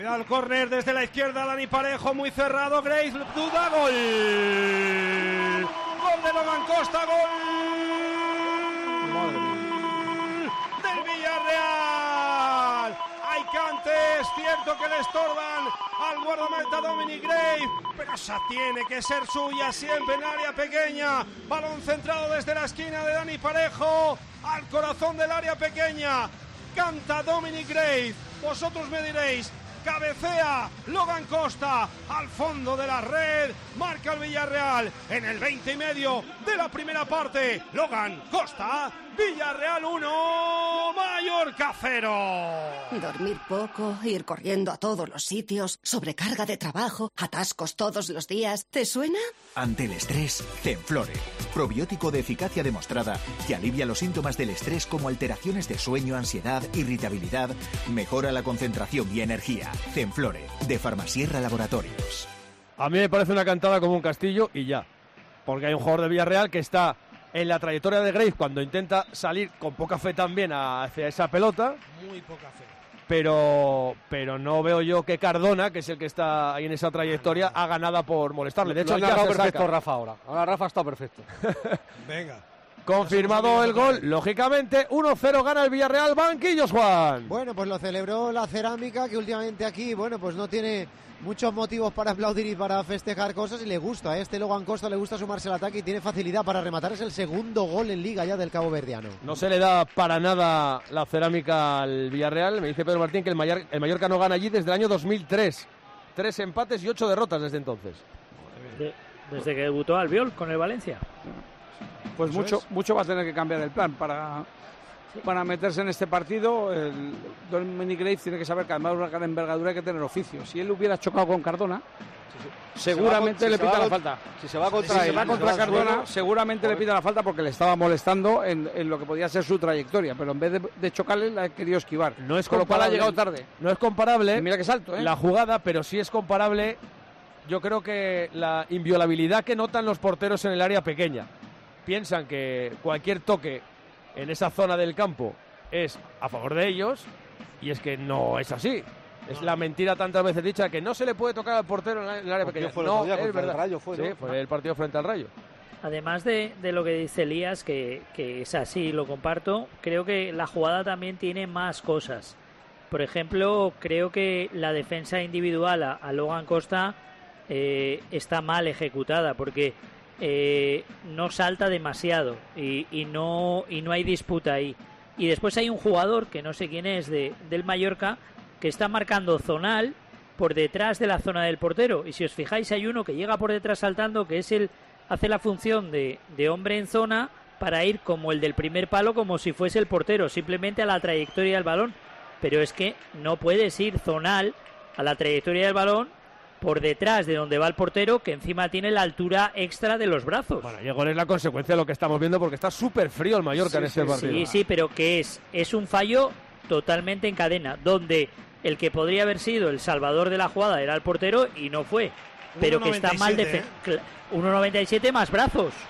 Al córner desde la izquierda, Dani Parejo, muy cerrado, Grace, duda, gol. Gol de Logan Costa, gol del Villarreal. Hay cantes, cierto que le estorban al guardameta Dominic Grace, pero esa tiene que ser suya siempre en área pequeña. Balón centrado desde la esquina de Dani Parejo al corazón del área pequeña. Canta Dominic Grace, vosotros me diréis. Cabecea Logan Costa al fondo de la red, marca el Villarreal en el 20:30 de la primera parte. Logan Costa, Villarreal 1, Mallorca 0. Dormir poco, ir corriendo a todos los sitios, sobrecarga de trabajo, atascos todos los días. ¿Te suena? Ante el estrés, Zenflore, probiótico de eficacia demostrada que alivia los síntomas del estrés como alteraciones de sueño, ansiedad, irritabilidad, mejora la concentración y energía. Zenflore, de Farmasierra Laboratorios. A mí me parece una cantada como un castillo y ya. Porque hay un jugador de Villarreal que está en la trayectoria de Grace cuando intenta salir con poca fe también hacia esa pelota. Muy poca fe. Pero no veo yo que Cardona, que es el que está ahí en esa trayectoria, haga nada por molestarle. De hecho, ya está perfecto Rafa ahora. Ahora Rafa está perfecto. Venga. Confirmado el gol, lógicamente, 1-0 gana el Villarreal. Banquillos, Juan. Bueno, pues lo celebró la Cerámica, que últimamente aquí, bueno, pues no tiene muchos motivos para aplaudir y para festejar cosas, y le gusta, este Logan Costa le gusta sumarse al ataque y tiene facilidad para rematar. Es el segundo gol en Liga ya del Cabo Verdiano. No se le da para nada la Cerámica al Villarreal. Me dice Pedro Martín que el Mallorca no gana allí desde el año 2003. 3 empates y 8 derrotas desde entonces. Desde que debutó Albiol con el Valencia. Pues mucho va a tener que cambiar el plan para meterse en este partido. El Dominic Grace tiene que saber que además de una gran envergadura hay que tener oficio. Si él hubiera chocado con Cardona, seguramente le pita la falta. Si se va contra Cardona, seguramente le pita la falta porque le estaba molestando en lo que podía ser su trayectoria, pero en vez de chocarle la ha querido esquivar. No es con lo cual ha llegado tarde. No es comparable. Y mira qué salto, la jugada, pero sí es comparable. Yo creo que la inviolabilidad que notan los porteros en el área pequeña. Piensan que cualquier toque en esa zona del campo es a favor de ellos, y es que no es así. Es la mentira tantas veces dicha que no se le puede tocar al portero en el área pequeña. No, es verdad. Sí, fue el partido frente al Rayo. Además de lo que dice Elías, que es así, lo comparto, creo que la jugada también tiene más cosas. Por ejemplo, creo que la defensa individual a Logan Costa está mal ejecutada, porque no salta demasiado y no hay disputa ahí. Y después hay un jugador que no sé quién es del Mallorca que está marcando zonal por detrás de la zona del portero, y si os fijáis hay uno que llega por detrás saltando, que es hace la función de hombre en zona para ir como el del primer palo, como si fuese el portero, simplemente a la trayectoria del balón. Pero es que no puedes ir zonal a la trayectoria del balón por detrás de donde va el portero, que encima tiene la altura extra de los brazos. Bueno, y el gol es la consecuencia de lo que estamos viendo, porque está súper frío el Mallorca en este partido. Sí, pero que es un fallo totalmente en cadena, donde el que podría haber sido el salvador de la jugada era el portero y no fue. Pero que está mal 1,97 más brazos.